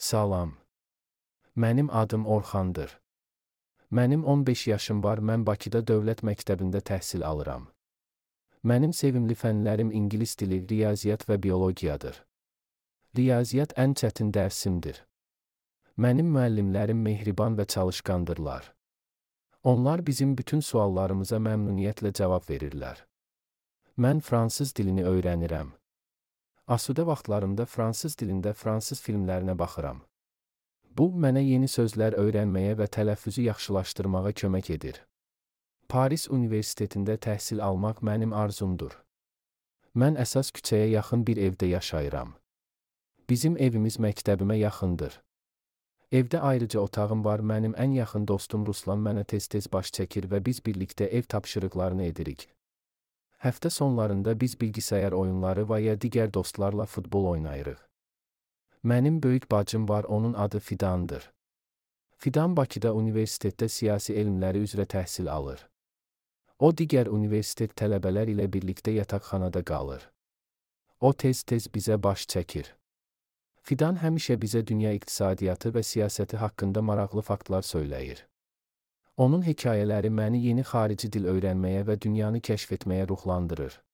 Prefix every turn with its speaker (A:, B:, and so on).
A: Salam. Mənim adım Orxandır. Mənim 15 yaşım var, mən Bakıda dövlət məktəbində təhsil alıram. Mənim sevimli fənlərim ingilis dili, riyaziyyat və biologiyadır. Riyaziyyat ən çətin dərsimdir. Mənim müəllimlərim mehriban və çalışqandırlar. Onlar bizim bütün suallarımıza məmnuniyyətlə cavab verirlər. Mən fransız dilini öyrənirəm. Asudə vaxtlarımda fransız dilində fransız filmlərinə baxıram. Bu, mənə yeni sözlər öyrənməyə və tələffüzü yaxşılaşdırmağa kömək edir. Paris Universitetində təhsil almaq mənim arzumdur. Mən əsas küçəyə yaxın bir evdə yaşayıram. Bizim evimiz məktəbimə yaxındır. Evdə ayrıca otağım var, mənim ən yaxın dostum Ruslan mənə tez-tez baş çəkir və biz birlikdə ev tapşırıqlarını edirik. Həftə sonlarında biz bilgisayar oyunları və ya digər dostlarla futbol oynayırıq. Mənim böyük bacım var, onun adı Fidandır. Fidan Bakıda universitetdə siyasi elmləri üzrə təhsil alır. O, digər universitet tələbələr ilə birlikdə yataqxanada qalır. O tez-tez bizə baş çəkir. Fidan həmişə bizə dünya iqtisadiyyatı və siyasəti haqqında maraqlı faktlar söyləyir. Onun hekayələri məni yeni xarici dil öyrənməyə və dünyanı kəşf etməyə ruhlandırır.